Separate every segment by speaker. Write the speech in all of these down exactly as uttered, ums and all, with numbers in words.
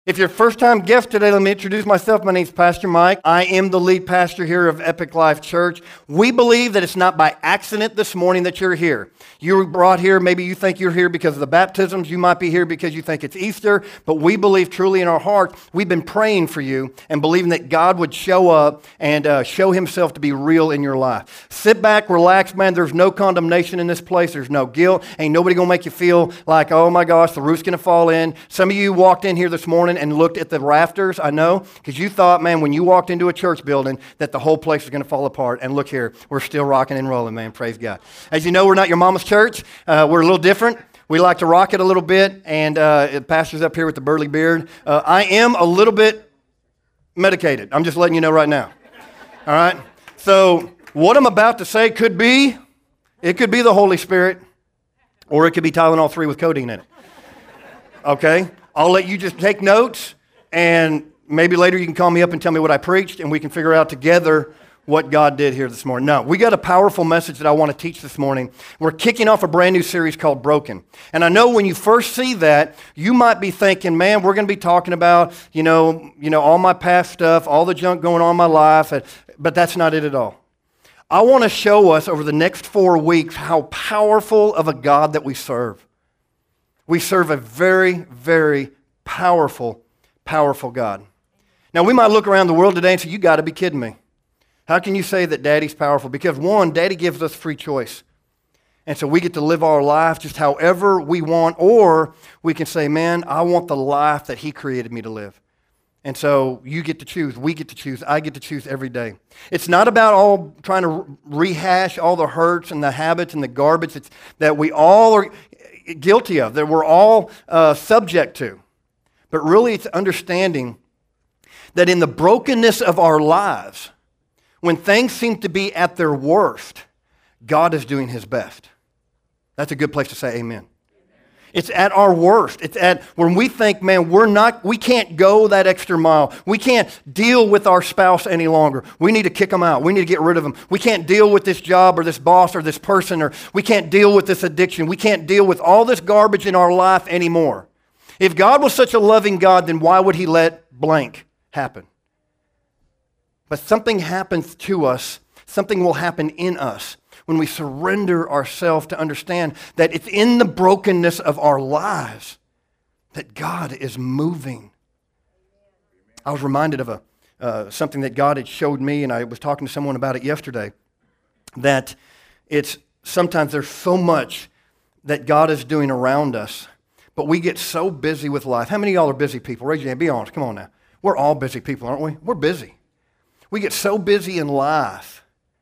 Speaker 1: If you're a first-time guest today, let me introduce myself. My name's Pastor Mike. I am the lead pastor here of Epic Life Church. We believe that it's not by accident this morning that you're here. You were brought here, maybe you think you're here because of the baptisms. You might be here because you think it's Easter. But we believe truly in our heart, we've been praying for you and believing that God would show up and uh, show himself to be real in your life. Sit back, relax, man. There's no condemnation in this place. There's no guilt. Ain't nobody going to make you feel like, oh my gosh, the roof's going to fall in. Some of you walked in here this morning and looked at the rafters, I know, because you thought, man, when you walked into a church building that the whole place was going to fall apart. And look here, we're still rocking and rolling, man. Praise God. As you know, we're not your mama's church. Uh, we're a little different. We like to rock it a little bit. And uh, pastor's up here with the burly beard. Uh, I am a little bit medicated. I'm just letting you know right now. All right? So what I'm about to say could be, it could be the Holy Spirit, or it could be Tylenol three with codeine in it. Okay? I'll let you just take notes, and maybe later you can call me up and tell me what I preached, and we can figure out together what God did here this morning. No, we got a powerful message that I want to teach this morning. We're kicking off a brand new series called Broken. And I know when you first see that, you might be thinking, man, we're going to be talking about, you know, you know, all my past stuff, all the junk going on in my life, but that's not it at all. I want to show us over the next four weeks how powerful of a God that we serve. We serve a very, very powerful, powerful God. Now, we might look around the world today and say, you got to be kidding me. How can you say that Daddy's powerful? Because one, Daddy gives us free choice. And so we get to live our life just however we want, or we can say, man, I want the life that he created me to live. And so you get to choose, we get to choose, I get to choose every day. It's not about all trying to rehash all the hurts and the habits and the garbage it's, that we all are guilty of, that we're all uh, subject to. But really it's understanding that in the brokenness of our lives, when things seem to be at their worst, God is doing his best. That's a good place to say amen. It's at our worst. It's at when we think, man, we're not, we can't go that extra mile. We can't deal with our spouse any longer. We need to kick them out. We need to get rid of them. We can't deal with this job or this boss or this person, or we can't deal with this addiction. We can't deal with all this garbage in our life anymore. If God was such a loving God, then why would he let blank happen? But something happens to us. Something will happen in us when we surrender ourselves to understand that it's in the brokenness of our lives that God is moving. I was reminded of a uh, something that God had showed me, and I was talking to someone about it yesterday, that it's sometimes there's so much that God is doing around us, but we get so busy with life. How many of y'all are busy people? Raise your hand. Be honest. Come on now. We're all busy people, aren't we? We're busy. We get so busy in life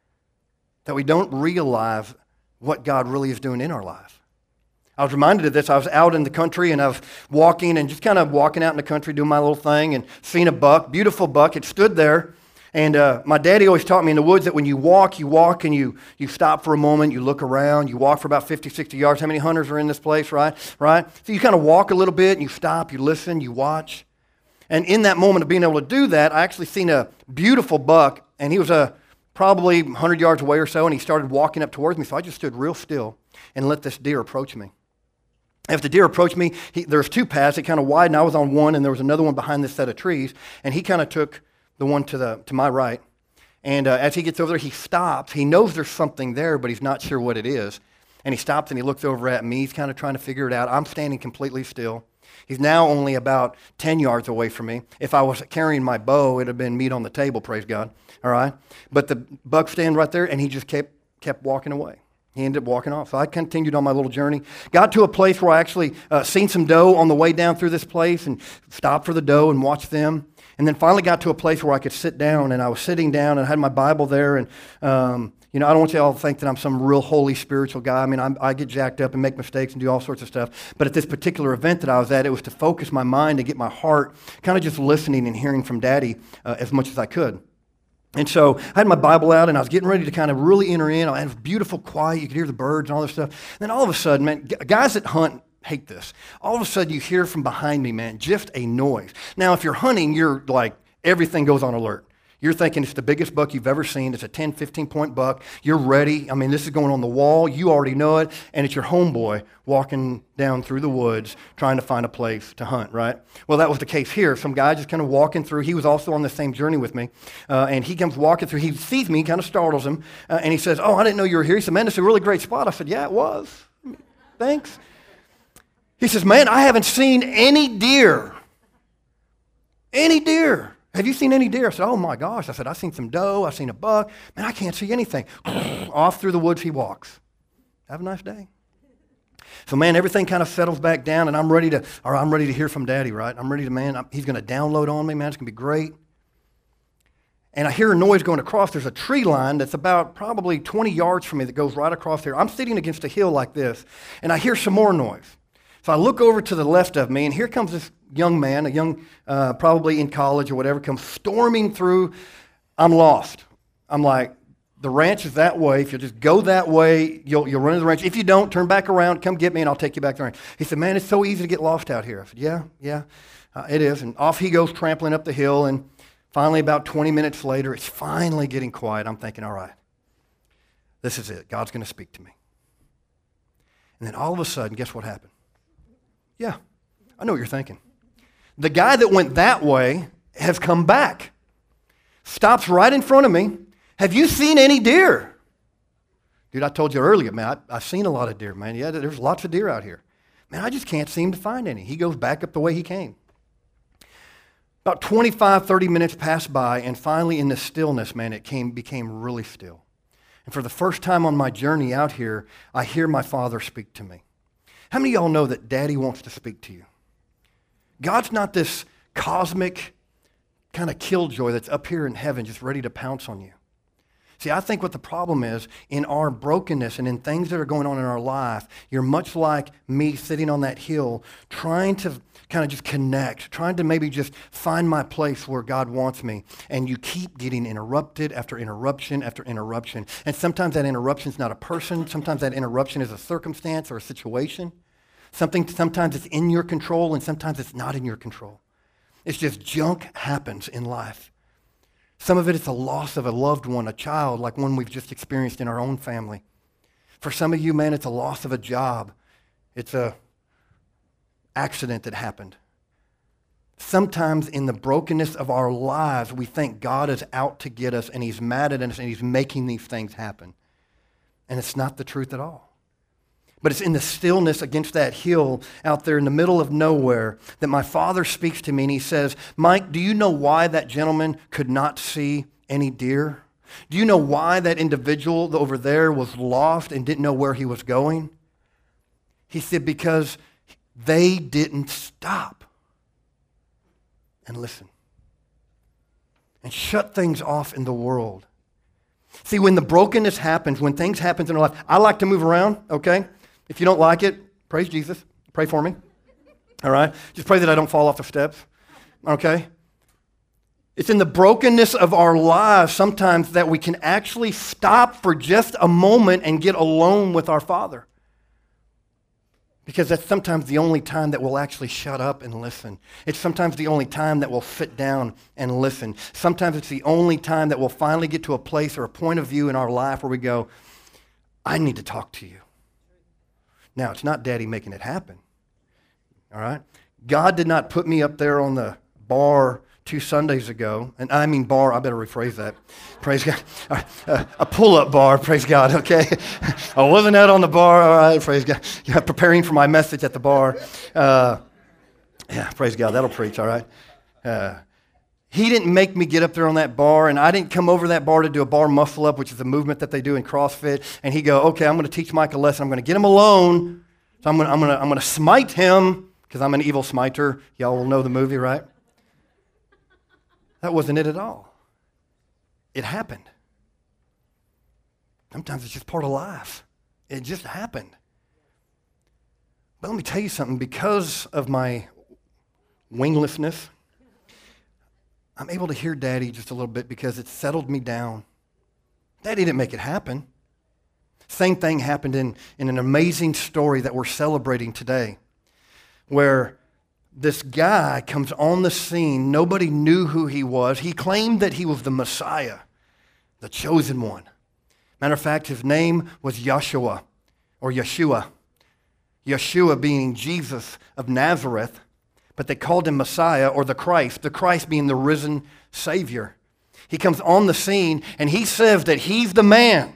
Speaker 1: that we don't realize what God really is doing in our life. I was reminded of this. I was out in the country, and I was walking and just kind of walking out in the country doing my little thing, and seen a buck, beautiful buck. It stood there, and uh, my daddy always taught me in the woods that when you walk, you walk and you you stop for a moment, you look around, you walk for about fifty, sixty yards. How many hunters are in this place, right? Right? So you kind of walk a little bit, and you stop, you listen, you watch. And in that moment of being able to do that, I actually seen a beautiful buck, and he was a probably one hundred yards away or so, and he started walking up towards me. So I just stood real still and let this deer approach me. As the deer approached me, he, there was two paths. It kind of widened. I was on one, and there was another one behind this set of trees. And he kind of took the one to the to my right. And uh, as he gets over there, he stops. He knows there's something there, but he's not sure what it is. And he stops and he looks over at me. He's kind of trying to figure it out. I'm standing completely still. He's now only about ten yards away from me. If I was carrying my bow, it would have been meat on the table, praise God. All right? But the buck stand right there, and he just kept kept walking away. He ended up walking off. So I continued on my little journey. Got to a place where I actually uh, seen some doe on the way down through this place and stopped for the doe and watched them. And then finally got to a place where I could sit down, and I was sitting down and I had my Bible there. And, um, you know, I don't want you all to think that I'm some real holy spiritual guy. I mean, I'm, I get jacked up and make mistakes and do all sorts of stuff. But at this particular event that I was at, it was to focus my mind and get my heart kind of just listening and hearing from Daddy uh, as much as I could. And so I had my Bible out, and I was getting ready to kind of really enter in. I had beautiful quiet. You could hear the birds and all this stuff. And then all of a sudden, man, guys that hunt hate this. All of a sudden, you hear from behind me, man, just a noise. Now, if you're hunting, you're like, everything goes on alert. You're thinking it's the biggest buck you've ever seen. It's a ten, fifteen point buck. You're ready. I mean, this is going on the wall. You already know it. And it's your homeboy walking down through the woods trying to find a place to hunt, right? Well, that was the case here. Some guy just kind of walking through. He was also on the same journey with me. Uh, and he comes walking through. He sees me, kind of startles him. Uh, and he says, oh, I didn't know you were here. He said, man, this is a really great spot. I said, yeah, it was. Thanks. He says, man, I haven't seen any deer. Any deer. Have you seen any deer? I said, oh my gosh. I said, I've seen some doe. I've seen a buck. Man, I can't see anything. Off through the woods he walks. Have a nice day. So man, everything kind of settles back down, and I'm ready to, or I'm ready to hear from Daddy, right? I'm ready to, man, I'm, he's going to download on me, man. It's going to be great. And I hear a noise going across. There's a tree line that's about probably twenty yards from me that goes right across here. I'm sitting against a hill like this, and I hear some more noise. So I look over to the left of me, and here comes this young man, a young, uh, probably in college or whatever, comes storming through. I'm lost. I'm like, the ranch is that way. If you just go that way, you'll, you'll run into the ranch. If you don't, turn back around, come get me, and I'll take you back to the ranch. He said, man, it's so easy to get lost out here. I said, yeah, yeah, uh, it is. And off he goes trampling up the hill, and finally about twenty minutes later, it's finally getting quiet. I'm thinking, all right, this is it. God's going to speak to me. And then all of a sudden, guess what happened? Yeah, I know what you're thinking. The guy that went that way has come back, stops right in front of me. Have you seen any deer? Dude, I told you earlier, man, I, I've seen a lot of deer, man. Yeah, there's lots of deer out here. Man, I just can't seem to find any. He goes back up the way he came. About twenty-five, thirty minutes passed by, and finally in the stillness, man, it came, became really still. And for the first time on my journey out here, I hear my Father speak to me. How many of y'all know that Daddy wants to speak to you? God's not this cosmic kind of killjoy that's up here in heaven just ready to pounce on you. See, I think what the problem is, in our brokenness and in things that are going on in our life, you're much like me sitting on that hill trying to kind of just connect, trying to maybe just find my place where God wants me. And you keep getting interrupted after interruption after interruption. And sometimes that interruption is not a person. Sometimes that interruption is a circumstance or a situation. Something, sometimes it's in your control, and sometimes it's not in your control. It's just junk happens in life. Some of it is the loss of a loved one, a child, like one we've just experienced in our own family. For some of you, man, it's a loss of a job. It's a accident that happened. Sometimes in the brokenness of our lives, we think God is out to get us, and he's mad at us, and he's making these things happen. And it's not the truth at all. But it's in the stillness against that hill out there in the middle of nowhere that my Father speaks to me, and he says, Mike, do you know why that gentleman could not see any deer? Do you know why that individual over there was lost and didn't know where he was going? He said, because they didn't stop and listen and shut things off in the world. See, when the brokenness happens, when things happen in our life, I like to move around, okay? If you don't like it, praise Jesus. Pray for me. All right? Just pray that I don't fall off the steps. Okay? It's in the brokenness of our lives sometimes that we can actually stop for just a moment and get alone with our Father. Because that's sometimes the only time that we'll actually shut up and listen. It's sometimes the only time that we'll sit down and listen. Sometimes it's the only time that we'll finally get to a place or a point of view in our life where we go, I need to talk to you. Now, it's not Daddy making it happen, all right? God did not put me up there on the bar two Sundays ago, and I mean bar, I better rephrase that. Praise God. Uh, a pull-up bar, praise God, okay? I wasn't out on the bar, all right, praise God. Yeah, preparing for my message at the bar. Uh, yeah, praise God, that'll preach, all right? Uh, He didn't make me get up there on that bar, and I didn't come over that bar to do a bar muscle up, which is a movement that they do in CrossFit. And he go, okay, I'm going to teach Mike a lesson. I'm going to get him alone. So I'm going to, I'm going to, I'm going to smite him because I'm an evil smiter. Y'all will know the movie, right? That wasn't it at all. It happened. Sometimes it's just part of life. It just happened. But let me tell you something. Because of my winglessness, I'm able to hear Daddy just a little bit because it settled me down. Daddy didn't make it happen. Same thing happened in, in an amazing story that we're celebrating today, where this guy comes on the scene. Nobody knew who he was. He claimed that he was the Messiah, the chosen one. Matter of fact, his name was Yeshua, or Yeshua. Yeshua being Jesus of Nazareth, but they called him Messiah, or the Christ, the Christ being the risen Savior. He comes on the scene, and he says that he's the man.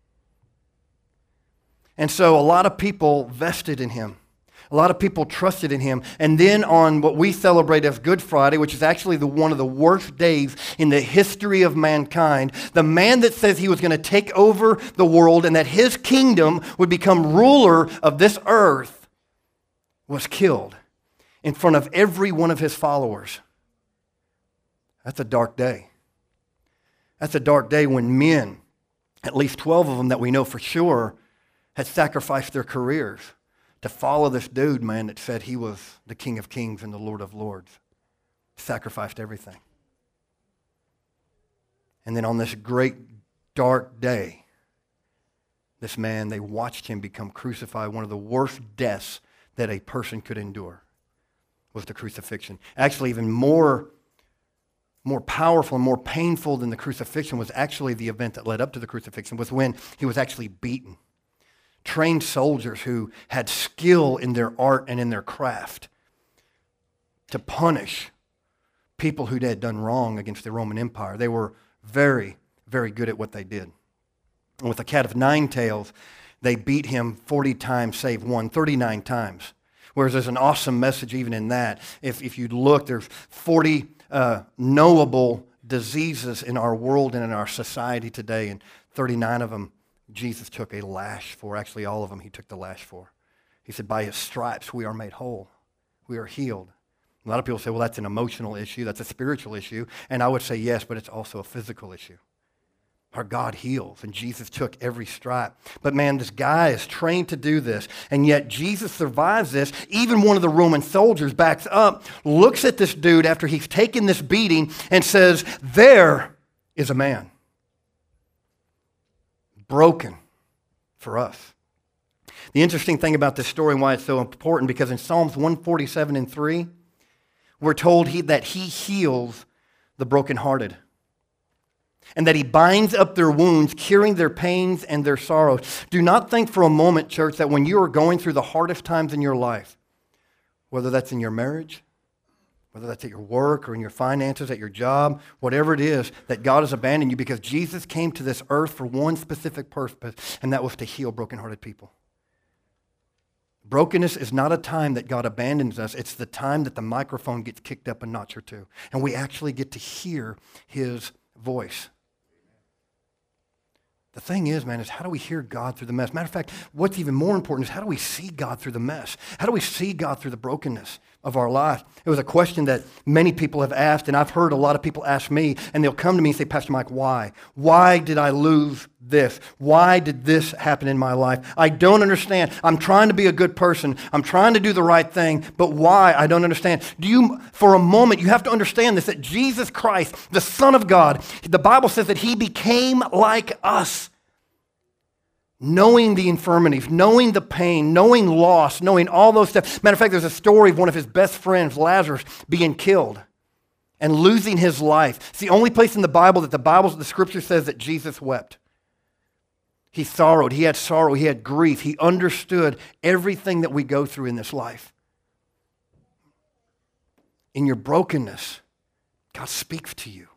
Speaker 1: And so a lot of people vested in him. A lot of people trusted in him. And then on what we celebrate as Good Friday, which is actually the, one of the worst days in the history of mankind, the man that says he was going to take over the world and that his kingdom would become ruler of this earth was killed in front of every one of his followers. That's a dark day. That's a dark day when men, at least twelve of them that we know for sure, had sacrificed their careers to follow this dude, man, that said he was the King of Kings and the Lord of Lords. Sacrificed everything. And then on this great dark day, this man, they watched him become crucified. One of the worst deaths that a person could endure was the crucifixion. Actually, even more, more powerful and more painful than the crucifixion was actually the event that led up to the crucifixion, was when he was actually beaten. Trained soldiers who had skill in their art and in their craft to punish people who had done wrong against the Roman Empire. They were very, very good at what they did. And with a cat of nine tails, they beat him forty times, save one, thirty-nine times. Whereas there's an awesome message even in that. If, if you look, there's forty uh, knowable diseases in our world and in our society today, and thirty-nine of them Jesus took a lash for. Actually, all of them he took the lash for. He said, by his stripes we are made whole. We are healed. A lot of people say, well, that's an emotional issue. That's a spiritual issue. And I would say yes, but it's also a physical issue. Our God heals, and Jesus took every stripe. But man, this guy is trained to do this, and yet Jesus survives this. Even one of the Roman soldiers backs up, looks at this dude after he's taken this beating, and says, there is a man. Broken for us. The interesting thing about this story and why it's so important, because in Psalms one forty-seven and three, we're told he, that he heals the brokenhearted, and that he binds up their wounds, curing their pains and their sorrows. Do not think for a moment, church, that when you are going through the hardest times in your life, whether that's in your marriage, whether that's at your work or in your finances, at your job, whatever it is, that God has abandoned you, because Jesus came to this earth for one specific purpose, and that was to heal brokenhearted people. Brokenness is not a time that God abandons us. It's the time that the microphone gets kicked up a notch or two, and we actually get to hear his voice. The thing is, man, is how do we hear God through the mess? Matter of fact, what's even more important is how do we see God through the mess? How do we see God through the brokenness of our life? It was a question that many people have asked, and I've heard a lot of people ask me, and they'll come to me and say, Pastor Mike, why? Why did I lose this? Why did this happen in my life? I don't understand. I'm trying to be a good person. I'm trying to do the right thing, but why? I don't understand. Do you, for a moment, you have to understand this, that Jesus Christ, the Son of God, the Bible says that he became like us. Knowing the infirmities, knowing the pain, knowing loss, knowing all those stuff. Matter of fact, there's a story of one of his best friends, Lazarus, being killed and losing his life. It's the only place in the Bible that the Bible, the Scripture says that Jesus wept. He sorrowed. He had sorrow. He had grief. He understood everything that we go through in this life. In your brokenness, God speaks to you.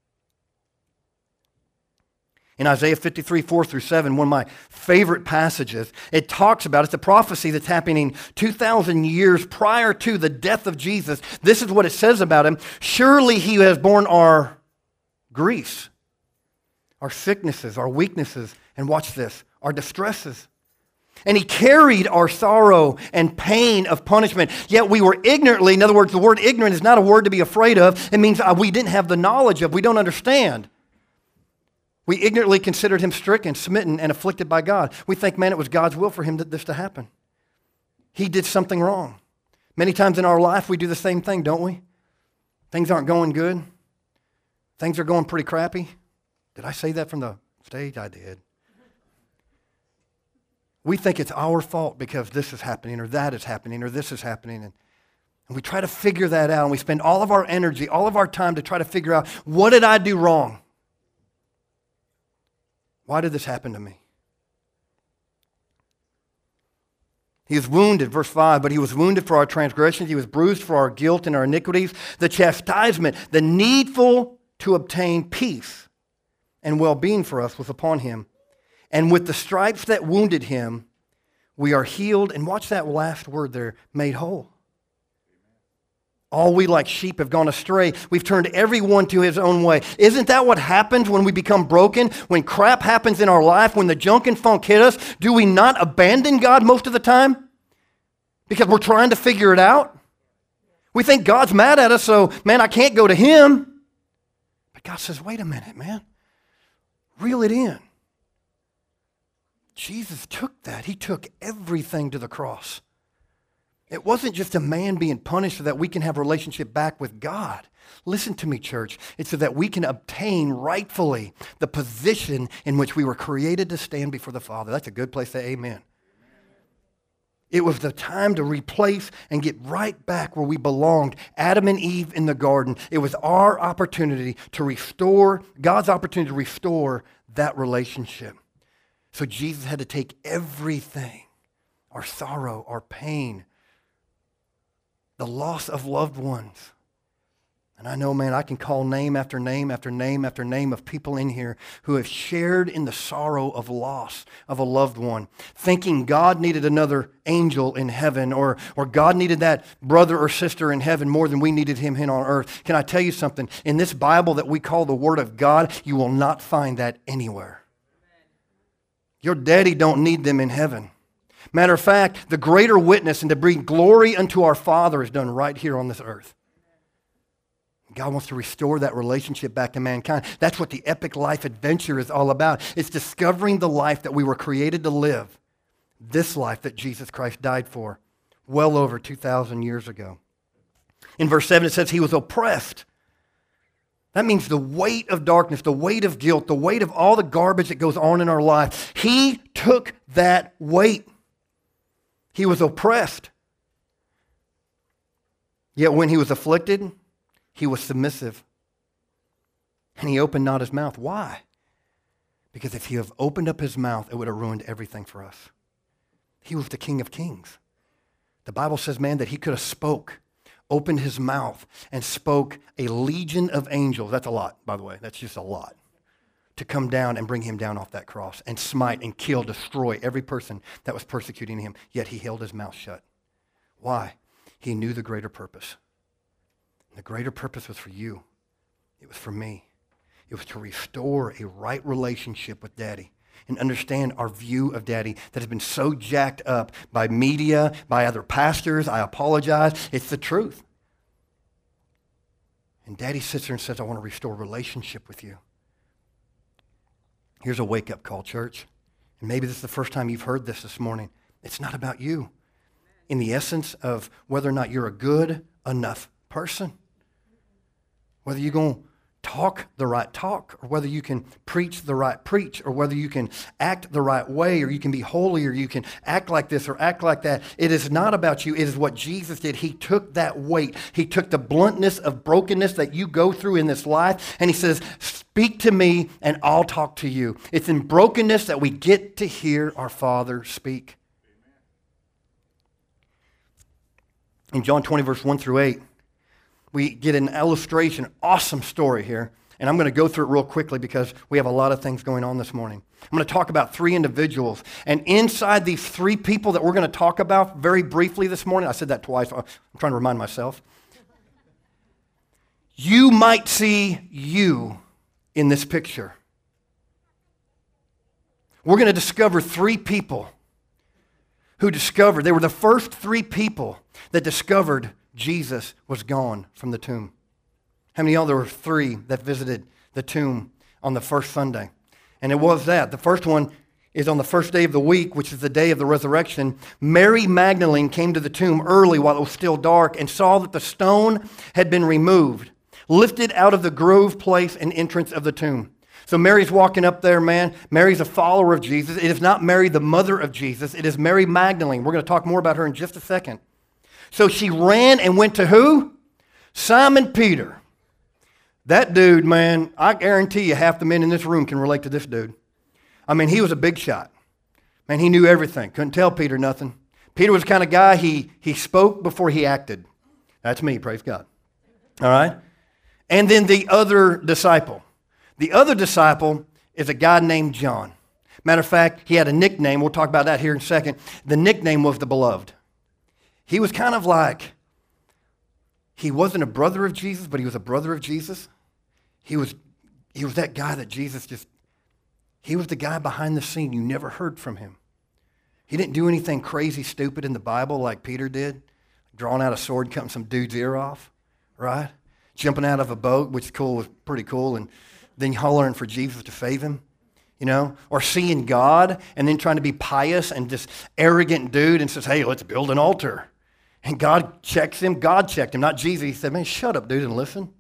Speaker 1: In Isaiah fifty-three, four through seven, one of my favorite passages, it talks about, it's a prophecy that's happening two thousand years prior to the death of Jesus. This is what it says about him. Surely he has borne our griefs, our sicknesses, our weaknesses, and watch this, our distresses. And he carried our sorrow and pain of punishment. Yet we were ignorantly, in other words, the word ignorant is not a word to be afraid of. It means we didn't have the knowledge of, we don't understand. We ignorantly considered him stricken, smitten, and afflicted by God. We think, man, it was God's will for him that this to happen. He did something wrong. Many times in our life, we do the same thing, don't we? Things aren't going good. Things are going pretty crappy. Did I say that from the stage? I did. We think it's our fault because this is happening or that is happening or this is happening. And And we try to figure that out, and we spend all of our energy, all of our time to try to figure out, what did I do wrong? Why did this happen to me? He was wounded, verse five, but he was wounded for our transgressions. He was bruised for our guilt and our iniquities. The chastisement, the needful to obtain peace and well-being for us was upon him. And with the stripes that wounded him, we are healed. And watch that last word there, made whole. All we like sheep have gone astray. We've turned everyone to his own way. Isn't that what happens when we become broken? When crap happens in our life, when the junk and funk hit us, do we not abandon God most of the time? Because we're trying to figure it out? We think God's mad at us, so, man, I can't go to him. But God says, wait a minute, man. Reel it in. Jesus took that. He took everything to the cross. It wasn't just a man being punished so that we can have a relationship back with God. Listen to me, church. It's so that we can obtain rightfully the position in which we were created to stand before the Father. That's a good place to say amen. It was the time to replace and get right back where we belonged, Adam and Eve in the garden. It was our opportunity to restore, God's opportunity to restore that relationship. So Jesus had to take everything, our sorrow, our pain, the loss of loved ones. And I know, man, I can call name after name after name after name of people in here who have shared in the sorrow of loss of a loved one, thinking God needed another angel in heaven, or, or God needed that brother or sister in heaven more than we needed him here on earth. Can I tell you something? In this Bible that we call the Word of God, you will not find that anywhere. Your daddy don't need them in heaven. Matter of fact, the greater witness and to bring glory unto our Father is done right here on this earth. God wants to restore that relationship back to mankind. That's what the epic life adventure is all about. It's discovering the life that we were created to live, this life that Jesus Christ died for well over two thousand years ago. In verse seven it says he was oppressed. That means the weight of darkness, the weight of guilt, the weight of all the garbage that goes on in our life. He took that weight. He was oppressed. Yet when he was afflicted, he was submissive. And he opened not his mouth. Why? Because if he had opened up his mouth, it would have ruined everything for us. He was the King of Kings. The Bible says, man, that he could have spoke, opened his mouth, and spoke a legion of angels. That's a lot, by the way. That's just a lot. To come down and bring him down off that cross and smite and kill, destroy every person that was persecuting him. Yet he held his mouth shut. Why? He knew the greater purpose. The greater purpose was for you. It was for me. It was to restore a right relationship with Daddy and understand our view of Daddy that has been so jacked up by media, by other pastors. I apologize. It's the truth. And Daddy sits there and says, I want to restore relationship with you. Here's a wake-up call, church. And maybe this is the first time you've heard this this morning. It's not about you. In the essence of whether or not you're a good enough person. Whether you're going to talk the right talk, or whether you can preach the right preach, or whether you can act the right way, or you can be holy, or you can act like this or act like that. It is not about you. It is what Jesus did. He took that weight. He took the bluntness of brokenness that you go through in this life, and he says, speak to me and I'll talk to you. It's in brokenness that we get to hear our Father speak. In John twenty, verse one through eight, we get an illustration, awesome story here. And I'm going to go through it real quickly because we have a lot of things going on this morning. I'm going to talk about three individuals. And inside these three people that we're going to talk about very briefly this morning, I said that twice. I'm trying to remind myself. You might see you in this picture. We're going to discover three people who discovered, they were the first three people that discovered Jesus was gone from the tomb. How many of y'all, there were three that visited the tomb on the first Sunday? And it was that. The first one is on the first day of the week, which is the day of the resurrection. Mary Magdalene came to the tomb early while it was still dark and saw that the stone had been removed, lifted out of the grove place and entrance of the tomb. So Mary's walking up there, man. Mary's a follower of Jesus. It is not Mary, the mother of Jesus. It is Mary Magdalene. We're going to talk more about her in just a second. So she ran and went to who? Simon Peter. That dude, man, I guarantee you half the men in this room can relate to this dude. I mean, he was a big shot. Man, he knew everything. Couldn't tell Peter nothing. Peter was the kind of guy, he, he spoke before he acted. That's me, praise God. All right? And then the other disciple. The other disciple is a guy named John. Matter of fact, he had a nickname. We'll talk about that here in a second. The nickname was the Beloved. He was kind of like, he wasn't a brother of Jesus, but he was a brother of Jesus. He was, he was that guy that Jesus just, he was the guy behind the scene. You never heard from him. He didn't do anything crazy, stupid in the Bible like Peter did, drawing out a sword and cutting some dude's ear off, right? Jumping out of a boat, which is cool, was pretty cool, and then hollering for Jesus to save him, you know? Or seeing God and then trying to be pious and this arrogant dude and says, hey, let's build an altar. And God checks him. God checked him, not Jesus. He said, man, shut up, dude, and listen.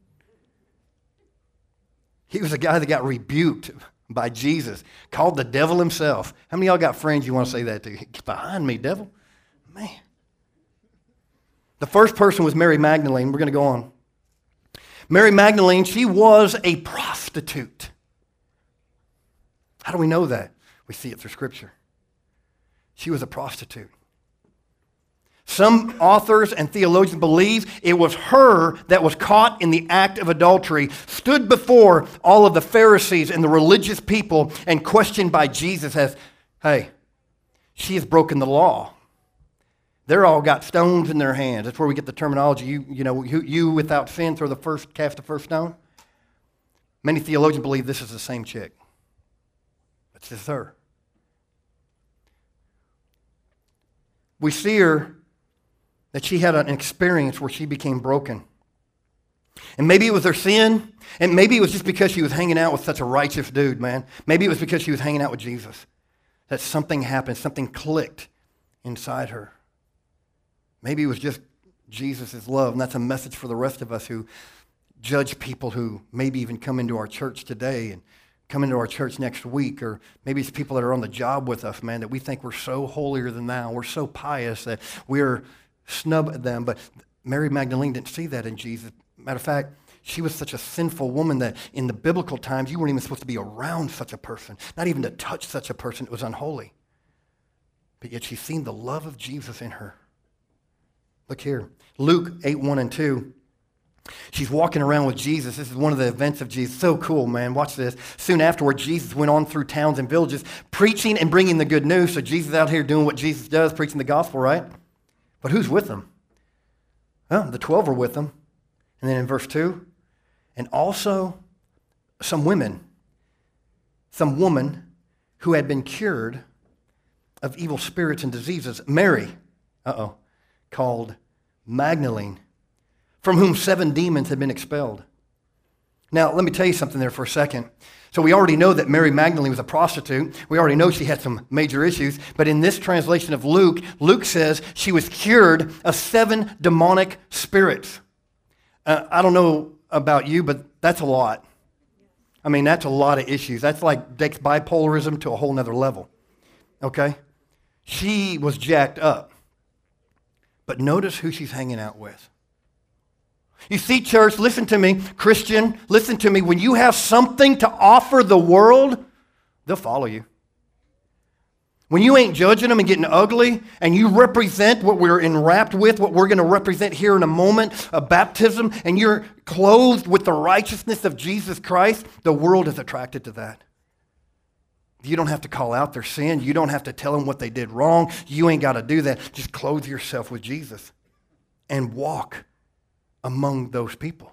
Speaker 1: He was a guy that got rebuked by Jesus, called the devil himself. How many of y'all got friends you want to say that to? Get behind me, devil. Man. The first person was Mary Magdalene. We're going to go on. Mary Magdalene, she was a prostitute. How do we know that? We see it through Scripture. She was a prostitute. Some authors and theologians believe it was her that was caught in the act of adultery, stood before all of the Pharisees and the religious people and questioned by Jesus as, hey, she has broken the law. They're all got stones in their hands. That's where we get the terminology, you, you know, you, you without sin throw the first, cast the first stone. Many theologians believe this is the same chick. It's just her. We see her that she had an experience where she became broken. And maybe it was her sin, and maybe it was just because she was hanging out with such a righteous dude, man. Maybe it was because she was hanging out with Jesus, that something happened, something clicked inside her. Maybe it was just Jesus' love, and that's a message for the rest of us who judge people who maybe even come into our church today and come into our church next week, or maybe it's people that are on the job with us, man, that we think we're so holier than thou, we're so pious that we're snub at them. But Mary Magdalene didn't see that in Jesus. Matter of fact, she was such a sinful woman that in the biblical times, you weren't even supposed to be around such a person, not even to touch such a person. It was unholy. But yet she's seen the love of Jesus in her. Look here, Luke eight, one and two. She's walking around with Jesus. This is one of the events of Jesus. So cool, man. Watch this. Soon afterward, Jesus went on through towns and villages, preaching and bringing the good news. So Jesus is out here doing what Jesus does, preaching the gospel, right? But who's with them? Well, the twelve are with them. And then in verse two, and also some women, some woman who had been cured of evil spirits and diseases. Mary, uh-oh, called Magdalene, from whom seven demons had been expelled. Now, let me tell you something there for a second. So we already know that Mary Magdalene was a prostitute. We already know she had some major issues. But in this translation of Luke, Luke says she was cured of seven demonic spirits. Uh, I don't know about you, but that's a lot. I mean, that's a lot of issues. That's like takes bipolarism to a whole nother level. Okay? She was jacked up. But notice who she's hanging out with. You see, church, listen to me. Christian, listen to me. When you have something to offer the world, they'll follow you. When you ain't judging them and getting ugly, and you represent what we're enwrapped with, what we're going to represent here in a moment, a baptism, and you're clothed with the righteousness of Jesus Christ, the world is attracted to that. You don't have to call out their sin. You don't have to tell them what they did wrong. You ain't got to do that. Just clothe yourself with Jesus and walk among those people.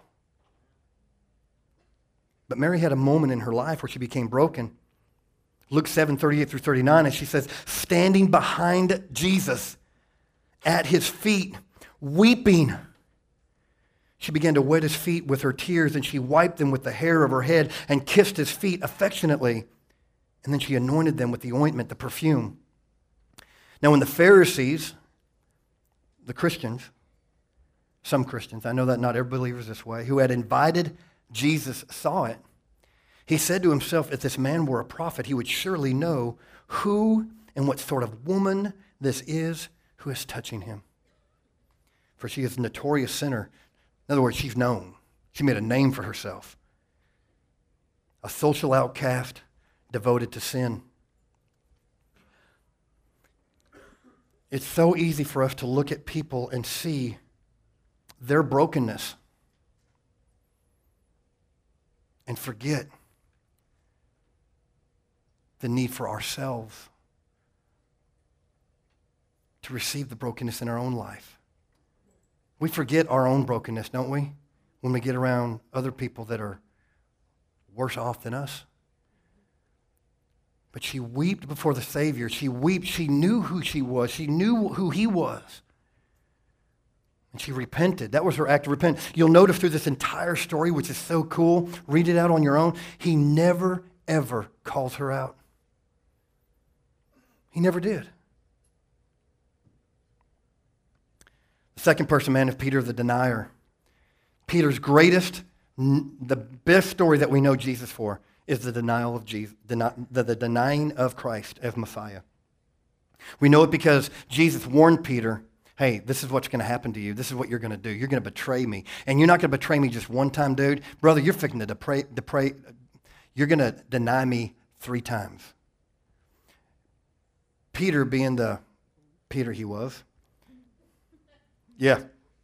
Speaker 1: But Mary had a moment in her life where she became broken. Luke seven, thirty-eight through thirty-nine, and she says, standing behind Jesus at his feet, weeping, she began to wet his feet with her tears, and she wiped them with the hair of her head and kissed his feet affectionately. And then she anointed them with the ointment, the perfume. Now when the Pharisees, the Christians, some Christians, I know that not every believer is this way, who had invited Jesus saw it, he said to himself, if this man were a prophet, he would surely know who and what sort of woman this is who is touching him. for she is a notorious sinner. In other words, she's known. She made a name for herself. A social outcast devoted to sin. It's so easy for us to look at people and see their brokenness and forget the need for ourselves to receive the brokenness in our own life. We forget our own brokenness, don't we? When we get around other people that are worse off than us. But she wept before the Savior. She wept. She knew who she was. She knew who he was. And she repented. That was her act of repentance. You'll notice through this entire story, which is so cool, read it out on your own, he never, ever calls her out. He never did. The second person, man, is Peter the denier. Peter's greatest, the best story that we know Jesus for is the denial of Jesus, the, the denying of Christ as Messiah. We know it because Jesus warned Peter, hey, this is what's going to happen to you. This is what you're going to do. You're going to betray me. And you're not going to betray me just one time, dude. Brother, you're fixing to betray, betray, you're going to deny me three times. Peter being the Peter he was. Yeah.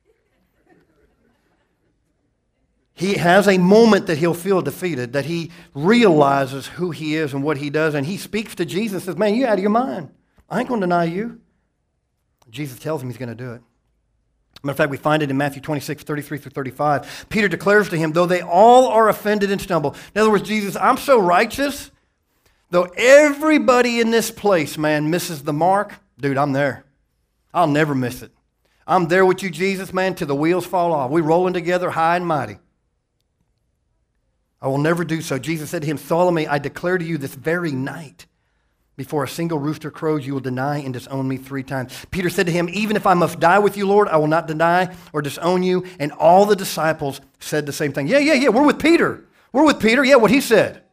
Speaker 1: He has a moment that he'll feel defeated, that he realizes who he is and what he does, and he speaks to Jesus and says, man, you're out of your mind. I ain't going to deny you. Jesus tells him he's going to do it. Matter of fact, we find it in Matthew twenty-six, thirty-three through thirty-five. Peter declares to him, though they all are offended and stumble. In other words, Jesus, I'm so righteous, though everybody in this place, man, misses the mark, dude, I'm there. I'll never miss it. I'm there with you, Jesus, man, till the wheels fall off. We're rolling together high and mighty. I will never do so. Jesus said to him, Salome, I declare to you this very night, before a single rooster crows, you will deny and disown me three times. Peter said to him, even if I must die with you, Lord, I will not deny or disown you. And all the disciples said the same thing. Yeah, yeah, yeah, we're with Peter. We're with Peter. Yeah, what he said.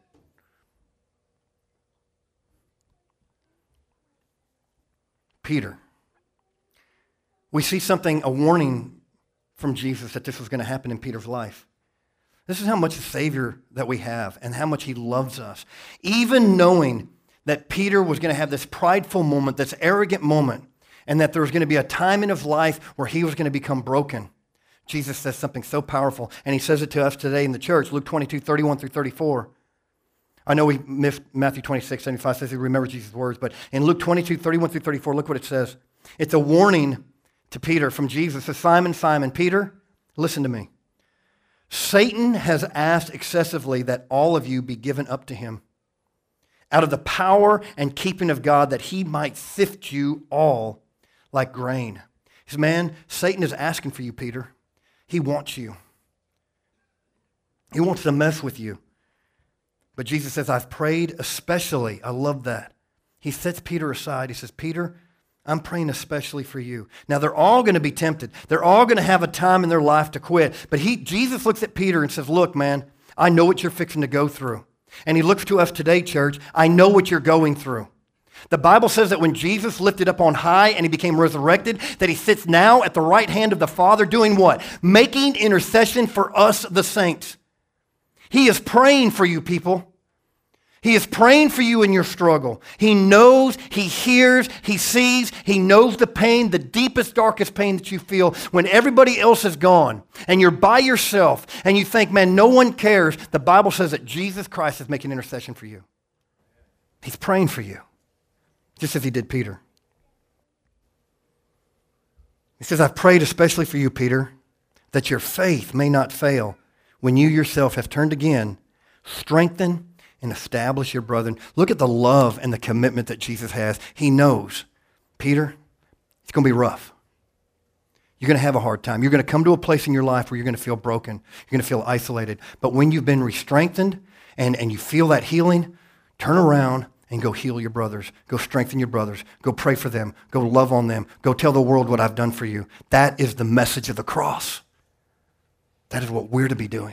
Speaker 1: Peter. We see something, a warning from Jesus that this was going to happen in Peter's life. This is how much the Savior that we have and how much he loves us. Even knowing that Peter was going to have this prideful moment, this arrogant moment, and that there was going to be a time in his life where he was going to become broken. Jesus says something so powerful, and he says it to us today in the church, Luke twenty-two, thirty-one through thirty-four. I know we missed Matthew twenty-six, seventy-five, says he remembers Jesus' words, but in Luke twenty-two, thirty-one through thirty-four, look what it says. It's a warning to Peter from Jesus. It says, Simon, Simon, Peter, listen to me. Satan has asked excessively that all of you be given up to him out of the power and keeping of God, that he might sift you all like grain. He says, man, Satan is asking for you, Peter. He wants you. He wants to mess with you. But Jesus says, I've prayed especially. I love that. He sets Peter aside. He says, Peter, I'm praying especially for you. Now, they're all going to be tempted. They're all going to have a time in their life to quit. But he, Jesus looks at Peter and says, look, man, I know what you're fixing to go through. And he looks to us today, church. I know what you're going through. The Bible says that when Jesus lifted up on high and he became resurrected, that he sits now at the right hand of the Father doing what? Making intercession for us, the saints. He is praying for you, people. He is praying for you in your struggle. He knows, he hears, he sees, he knows the pain, the deepest, darkest pain that you feel when everybody else is gone and you're by yourself and you think, man, no one cares. The Bible says that Jesus Christ is making intercession for you. He's praying for you, just as he did Peter. He says, I've prayed especially for you, Peter, that your faith may not fail when you yourself have turned again. Strengthen and establish your brethren. Look at the love and the commitment that Jesus has. He knows, Peter, it's going to be rough. You're going to have a hard time. You're going to come to a place in your life where you're going to feel broken. You're going to feel isolated. But when you've been re-strengthened and, and you feel that healing, turn around and go heal your brothers. Go strengthen your brothers. Go pray for them. Go love on them. Go tell the world what I've done for you. That is the message of the cross. That is what we're to be doing.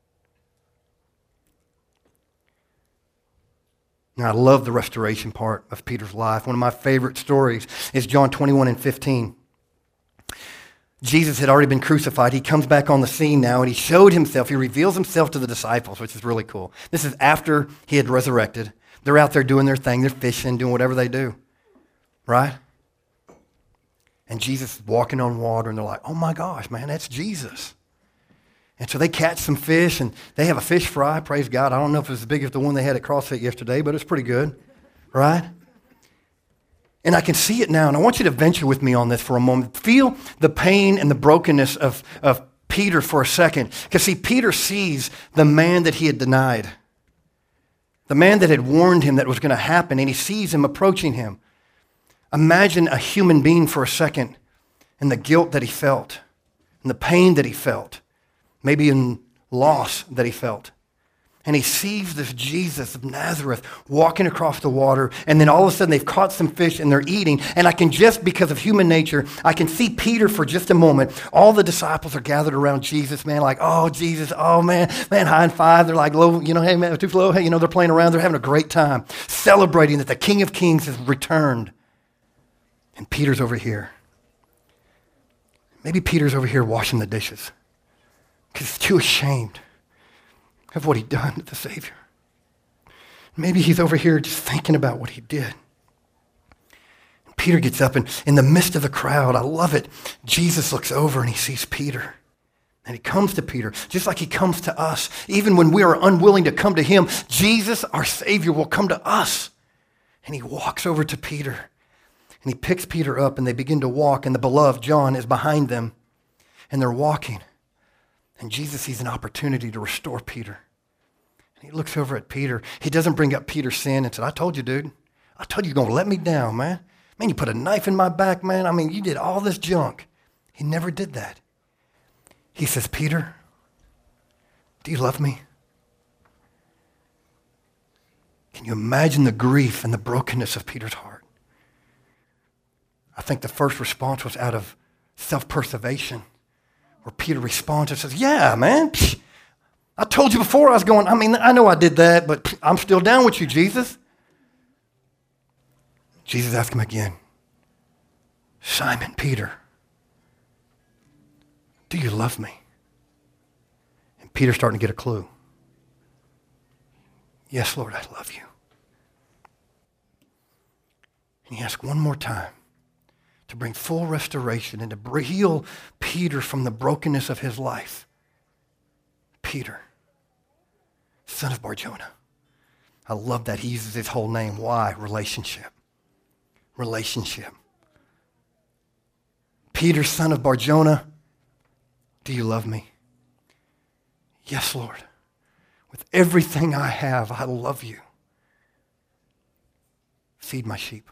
Speaker 1: Now, I love the restoration part of Peter's life. One of my favorite stories is John twenty-one and fifteen. Jesus had already been crucified. He comes back on the scene now, and he showed himself. He reveals himself to the disciples, which is really cool. This is after he had resurrected. They're out there doing their thing. They're fishing, doing whatever they do, right? And Jesus is walking on water, and they're like, oh, my gosh, man, that's Jesus. And so they catch some fish, and they have a fish fry, praise God. I don't know if it's as big as the one they had at CrossFit yesterday, but it's pretty good, right? And I can see it now, and I want you to venture with me on this for a moment. Feel the pain and the brokenness of, of Peter for a second. Because, see, Peter sees the man that he had denied, the man that had warned him that was going to happen, and he sees him approaching him. Imagine a human being for a second and the guilt that he felt and the pain that he felt, maybe in loss that he felt. And he sees this Jesus of Nazareth walking across the water, and then all of a sudden they've caught some fish and they're eating. And I can just, because of human nature, I can see Peter for just a moment. All the disciples are gathered around Jesus, man, like, oh, Jesus, oh, man, man, high and five. They're like, low, you know, hey, man, too slow. Hey, you know, they're playing around. They're having a great time, celebrating that the King of Kings has returned. And Peter's over here. Maybe Peter's over here washing the dishes because he's too ashamed of what he'd done to the Savior. Maybe he's over here just thinking about what he did. And Peter gets up, and in the midst of the crowd, I love it, Jesus looks over and he sees Peter. And he comes to Peter, just like he comes to us. Even when we are unwilling to come to him, Jesus, our Savior, will come to us. And he walks over to Peter, and he picks Peter up, and they begin to walk, and the beloved John is behind them, and they're walking. And Jesus sees an opportunity to restore Peter. And he looks over at Peter. He doesn't bring up Peter's sin and said, I told you, dude. I told you you're going to let me down, man. Man, you put a knife in my back, man. I mean, you did all this junk. He never did that. He says, Peter, do you love me? Can you imagine the grief and the brokenness of Peter's heart? I think the first response was out of self-preservation, where Peter responds and says, yeah, man, psh, I told you before I was going, I mean, I know I did that, but psh, I'm still down with you, Jesus. Jesus asked him again, Simon Peter, do you love me? And Peter's starting to get a clue. Yes, Lord, I love you. And he asked one more time to bring full restoration and to heal Peter from the brokenness of his life. Peter, son of Bar-Jonah. I love that he uses his whole name. Why? Relationship. Relationship. Peter, son of Bar-Jonah, do you love me? Yes, Lord. With everything I have, I love you. Feed my sheep.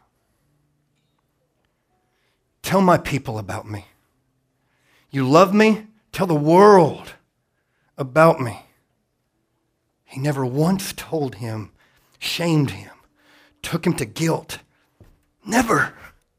Speaker 1: Tell my people about me. You love me? Tell the world about me. He never once told him, shamed him, took him to guilt. Never.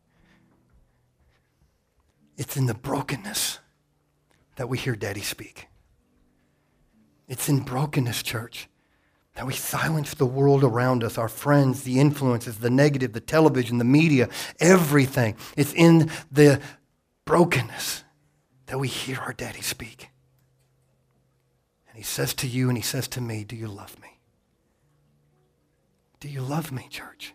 Speaker 1: It's in the brokenness that we hear Daddy speak. It's in brokenness, church, that we silence the world around us, our friends, the influences, the negative, the television, the media, everything. It's in the brokenness that we hear our Daddy speak. And he says to you and he says to me, do you love me? Do you love me, church?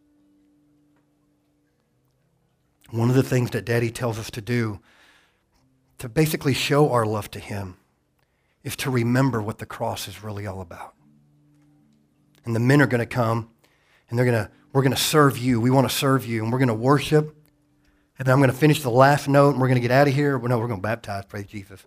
Speaker 1: One of the things that Daddy tells us to do to basically show our love to him is to remember what the cross is really all about. And the men are going to come, and they're going to, we're going to serve you. We want to serve you, and we're going to worship. And then I'm going to finish the last note, and we're going to get out of here. Well, no, we're going to baptize, praise Jesus.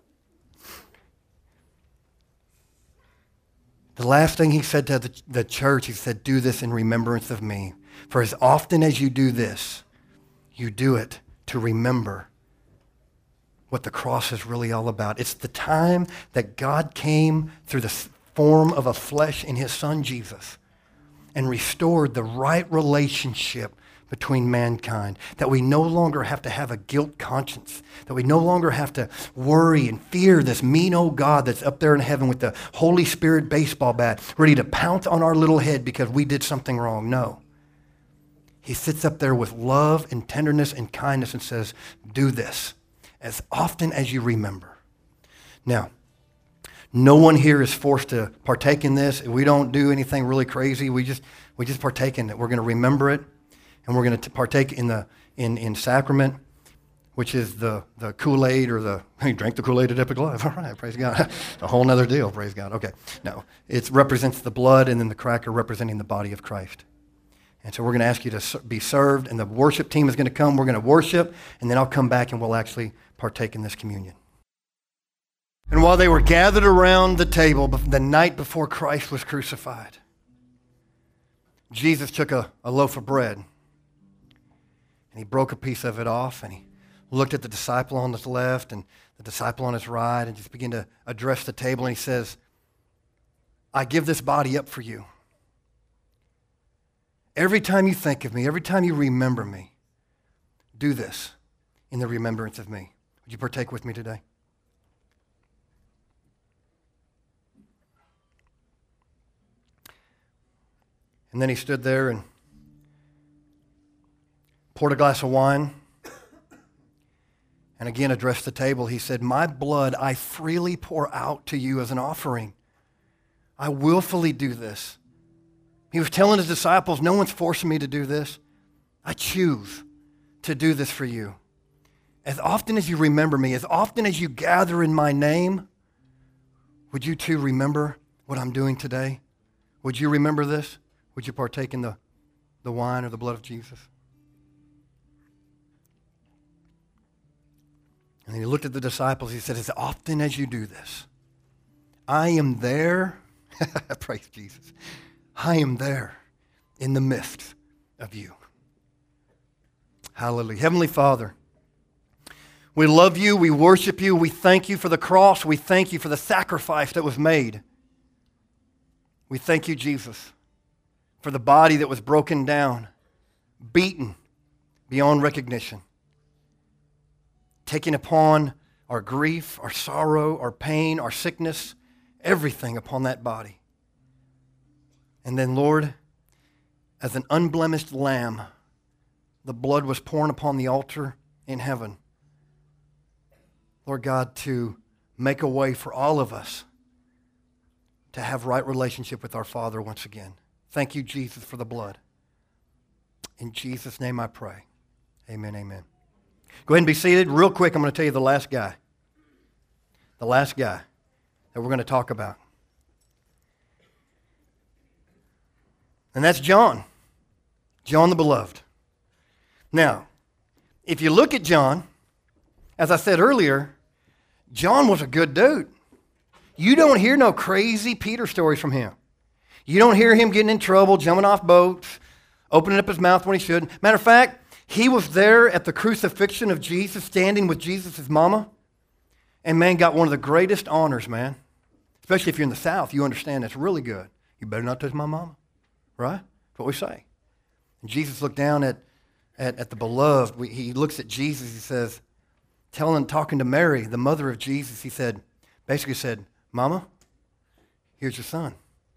Speaker 1: The last thing he said to the, the church, he said, do this in remembrance of me. For as often as you do this, you do it to remember what the cross is really all about. It's the time that God came through the form of a flesh in his son Jesus and restored the right relationship between mankind, that we no longer have to have a guilt conscience, that we no longer have to worry and fear this mean old God that's up there in heaven with the Holy Spirit baseball bat ready to pounce on our little head because we did something wrong. No. He sits up there with love and tenderness and kindness and says, do this. as often as you remember. Now, no one here is forced to partake in this. We don't do anything really crazy. We just we just partake in it. We're going to remember it, and we're going to partake in the in, in sacrament, which is the, the Kool-Aid or the, you drank the Kool-Aid at Epic Life. All right, praise God. A whole nother deal, praise God. Okay, no, it represents the blood, and then the cracker representing the body of Christ. And so we're going to ask you to be served, and the worship team is going to come. We're going to worship, and then I'll come back and we'll actually partake in this communion. And while they were gathered around the table the night before Christ was crucified, Jesus took a, a loaf of bread, and he broke a piece of it off, and he looked at the disciple on his left and the disciple on his right, and just began to address the table, and he says, I give this body up for you. Every time you think of me, every time you remember me, do this in the remembrance of me. Would you partake with me today? And then he stood there and poured a glass of wine and again addressed the table. He said, my blood I freely pour out to you as an offering. I willfully do this. He was telling his disciples, no one's forcing me to do this. I choose to do this for you. As often as you remember me, as often as you gather in my name, would you too remember what I'm doing today? Would you remember this? Would you partake in the, the wine or the blood of Jesus? And he looked at the disciples. He said, as often as you do this, I am there. Praise Jesus. I am there in the midst of you. Hallelujah. Heavenly Father, we love you. We worship you. We thank you for the cross. We thank you for the sacrifice that was made. We thank you, Jesus, for the body that was broken down, beaten beyond recognition, taking upon our grief, our sorrow, our pain, our sickness, everything upon that body. And then, Lord, as an unblemished lamb, the blood was poured upon the altar in heaven. Lord God, to make a way for all of us to have right relationship with our Father once again. Thank you, Jesus, for the blood. In Jesus' name I pray. Amen, amen. Go ahead and be seated. Real quick, I'm going to tell you the last guy. The last guy that we're going to talk about. And that's John. John the Beloved. Now, if you look at John, as I said earlier, John was a good dude. You don't hear no crazy Peter stories from him. You don't hear him getting in trouble, jumping off boats, opening up his mouth when he shouldn't. Matter of fact, he was there at the crucifixion of Jesus, standing with Jesus' mama, and man got one of the greatest honors, man. Especially if you're in the South, you understand that's really good. You better not touch my mama, right? That's what we say. And Jesus looked down at, at, at the beloved. We, he looks at Jesus, he says, telling, talking to Mary, the mother of Jesus, he said, basically said, Mama, here's your son.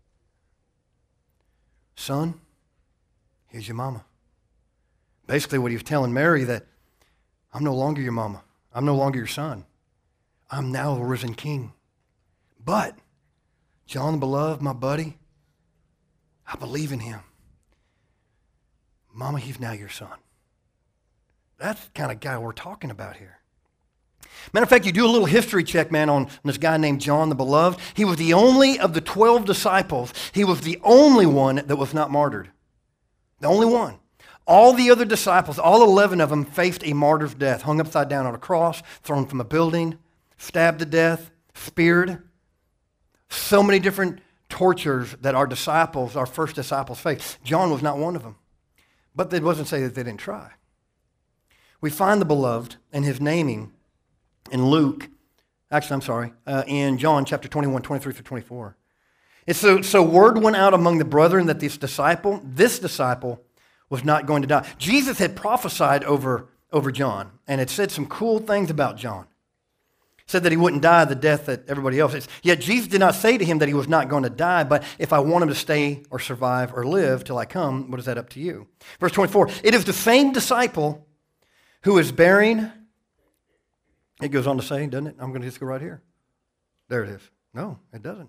Speaker 1: Son, here's your mama. Basically what he was telling Mary, that I'm no longer your mama. I'm no longer your son. I'm now the risen king. But John the Beloved, my buddy, I believe in him. Mama, he's now your son. That's the kind of guy we're talking about here. Matter of fact, you do a little history check, man, on this guy named John the Beloved. He was the only of the twelve disciples. He was the only one that was not martyred. The only one. All the other disciples, all eleven of them, faced a martyr's death, hung upside down on a cross, thrown from a building, stabbed to death, speared. So many different tortures that our disciples, our first disciples, faced. John was not one of them. But that wasn't say that they didn't try. We find the Beloved and his naming in Luke, actually, I'm sorry, uh, in John chapter twenty-one, twenty-three through twenty-four. It's so, so word went out among the brethren that this disciple, this disciple, was not going to die. Jesus had prophesied over, over John, and had said some cool things about John. Said that he wouldn't die the death that everybody else is. Yet Jesus did not say to him that he was not going to die, but if I want him to stay or survive or live till I come, what is that up to you? Verse twenty-four, it is the same disciple who is bearing It goes on to say, doesn't it? I'm going to just go right here. There it is. No, it doesn't.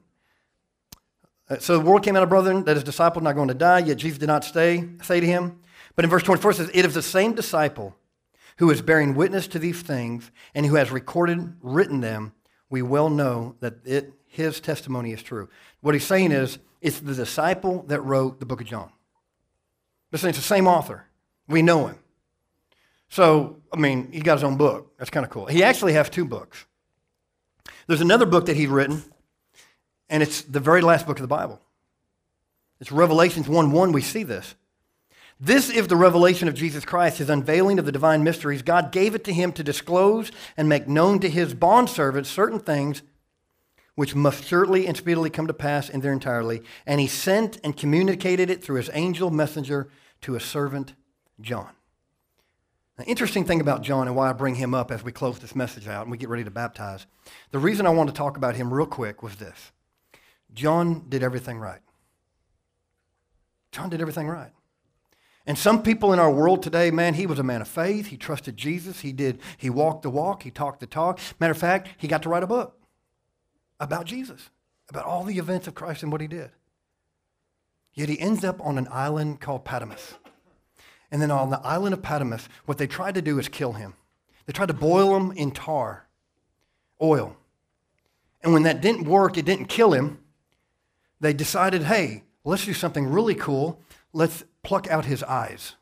Speaker 1: Uh, So the word came out of brethren that his disciple not going to die, yet Jesus did not stay, say to him. But in verse twenty-four it says, it is the same disciple who is bearing witness to these things and who has recorded, written them. We well know that it, his testimony is true. What he's saying is, it's the disciple that wrote the book of John. Listen, it's the same author. We know him. So, I mean, he got his own book. That's kind of cool. He actually has two books. There's another book that he's written, and it's the very last book of the Bible. It's Revelations one one, we see this. This is the revelation of Jesus Christ, his unveiling of the divine mysteries. God gave it to him to disclose and make known to his bondservants certain things which must certainly and speedily come to pass in their entirety. And he sent and communicated it through his angel messenger to his servant John. The interesting thing about John and why I bring him up as we close this message out and we get ready to baptize, the reason I want to talk about him real quick was this. John did everything right. John did everything right. And some people in our world today, man, he was a man of faith. He trusted Jesus. He did. He walked the walk. He talked the talk. Matter of fact, he got to write a book about Jesus, about all the events of Christ and what he did. Yet he ends up on an island called Patmos. And then on the island of Patmos, what they tried to do is kill him. They tried to boil him in tar, oil. And when that didn't work, it didn't kill him, they decided, hey, let's do something really cool. Let's pluck out his eyes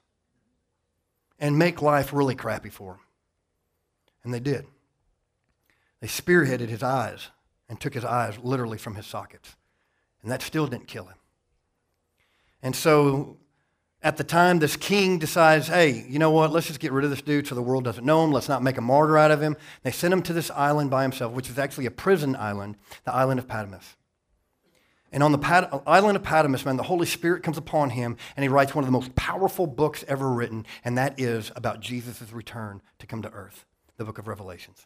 Speaker 1: and make life really crappy for him. And they did. They spearheaded his eyes and took his eyes literally from his sockets. And that still didn't kill him. And so at the time, this king decides, hey, you know what, let's just get rid of this dude so the world doesn't know him. Let's not make a martyr out of him. They sent him to this island by himself, which is actually a prison island, the island of Patmos. And on the Pat- island of Patmos, man, the Holy Spirit comes upon him, and he writes one of the most powerful books ever written, and that is about Jesus' return to come to earth, the book of Revelations.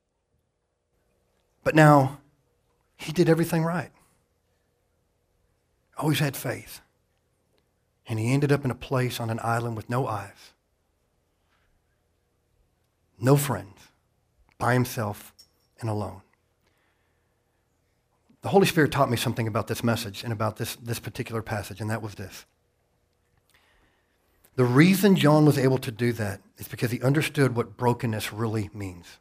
Speaker 1: But now, he did everything right. Always had faith. And he ended up in a place on an island with no eyes, no friends, by himself and alone. The Holy Spirit taught me something about this message and about this, this particular passage, and that was this. The reason John was able to do that is because he understood what brokenness really means.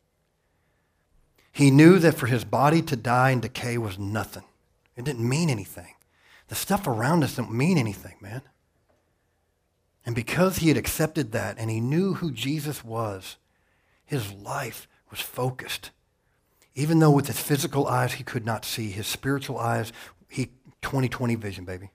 Speaker 1: He knew that for his body to die and decay was nothing. It didn't mean anything. The stuff around us don't mean anything, man. And because he had accepted that and he knew who Jesus was, his life was focused. Even though with his physical eyes he could not see, his spiritual eyes, he twenty twenty vision, baby.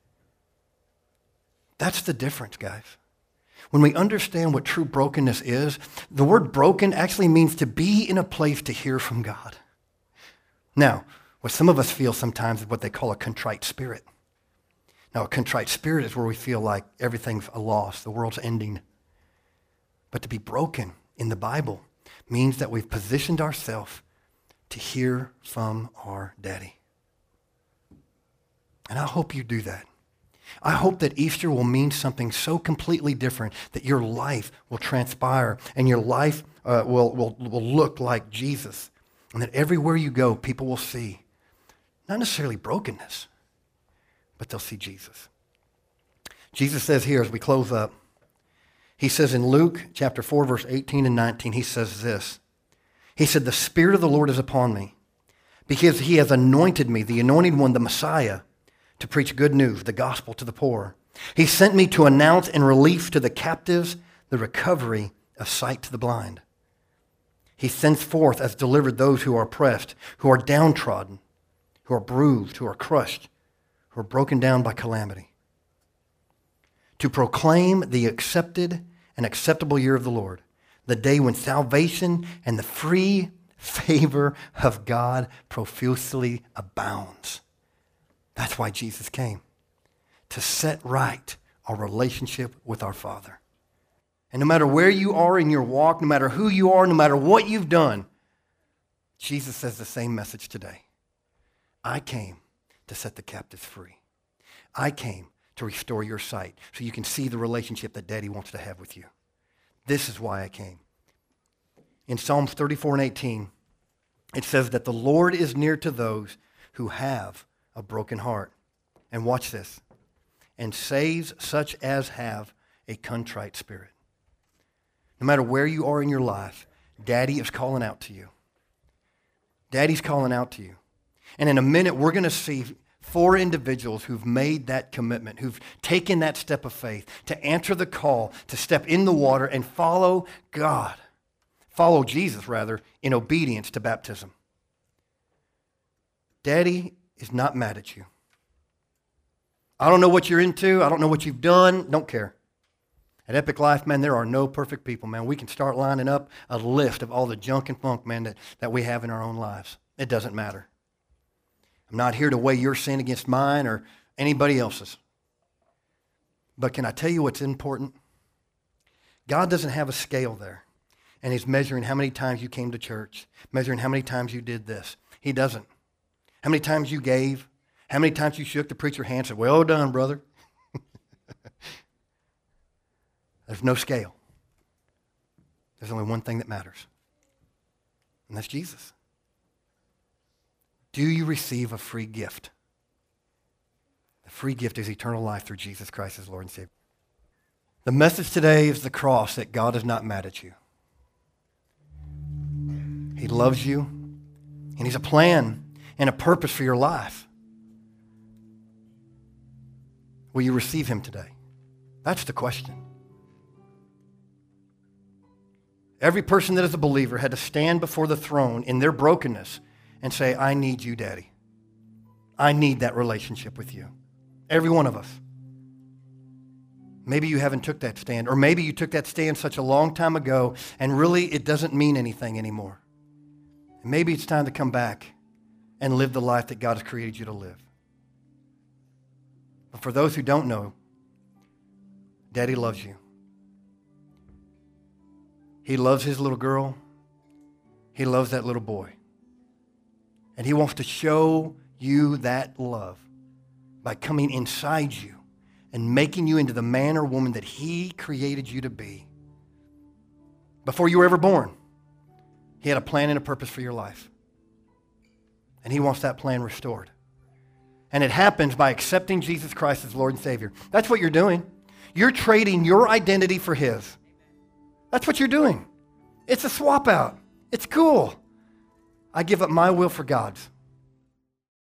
Speaker 1: That's the difference, guys. When we understand what true brokenness is, the word broken actually means to be in a place to hear from God. Now, what some of us feel sometimes is what they call a contrite spirit. Now, a contrite spirit is where we feel like everything's a loss, the world's ending. But to be broken in the Bible means that we've positioned ourselves to hear from our daddy. And I hope you do that. I hope that Easter will mean something so completely different that your life will transpire and your life uh, will, will, will look like Jesus. And that everywhere you go, people will see, not necessarily brokenness, but they'll see Jesus. Jesus says here as we close up, he says in Luke chapter four, verse eighteen and nineteen, he says this. He said, the Spirit of the Lord is upon me because he has anointed me, the anointed one, the Messiah, to preach good news, the gospel to the poor. He sent me to announce and relief to the captives the recovery of sight to the blind. He sends forth as delivered those who are oppressed, who are downtrodden, who are bruised, who are crushed, who are broken down by calamity. To proclaim the accepted and acceptable year of the Lord, the day when salvation and the free favor of God profusely abounds. That's why Jesus came, to set right our relationship with our Father. And no matter where you are in your walk, no matter who you are, no matter what you've done, Jesus says the same message today. I came to set the captives free. I came to restore your sight so you can see the relationship that Daddy wants to have with you. This is why I came. In Psalms thirty-four and eighteen, it says that the Lord is near to those who have a broken heart. And watch this. And saves such as have a contrite spirit. No matter where you are in your life, Daddy is calling out to you. Daddy's calling out to you. And in a minute, we're going to see four individuals who've made that commitment, who've taken that step of faith to answer the call, to step in the water and follow God. Follow Jesus, rather, in obedience to baptism. Daddy is not mad at you. I don't know what you're into. I don't know what you've done. Don't care. At Epic Life, man, there are no perfect people, man. We can start lining up a list of all the junk and funk, man, that, that we have in our own lives. It doesn't matter. I'm not here to weigh your sin against mine or anybody else's. But can I tell you what's important? God doesn't have a scale there. And he's measuring how many times you came to church, measuring how many times you did this. He doesn't. How many times you gave, how many times you shook the preacher's hand and said, well done, brother. There's no scale. There's only one thing that matters, and that's Jesus. Do you receive a free gift? The free gift is eternal life through Jesus Christ as Lord and Savior. The message today is the cross, that God is not mad at you. He loves you, and he's a plan and a purpose for your life. Will you receive him today? That's the question. Every person that is a believer had to stand before the throne in their brokenness and say, I need you, Daddy. I need that relationship with you. Every one of us. Maybe you haven't took that stand, or maybe you took that stand such a long time ago and really it doesn't mean anything anymore. And maybe it's time to come back and live the life that God has created you to live. But for those who don't know, Daddy loves you. He loves his little girl. He loves that little boy. And he wants to show you that love by coming inside you and making you into the man or woman that he created you to be. Before you were ever born, he had a plan and a purpose for your life. And he wants that plan restored. And it happens by accepting Jesus Christ as Lord and Savior. That's what you're doing. You're trading your identity for his. That's what you're doing. It's a swap out. It's cool. I give up my will for God's.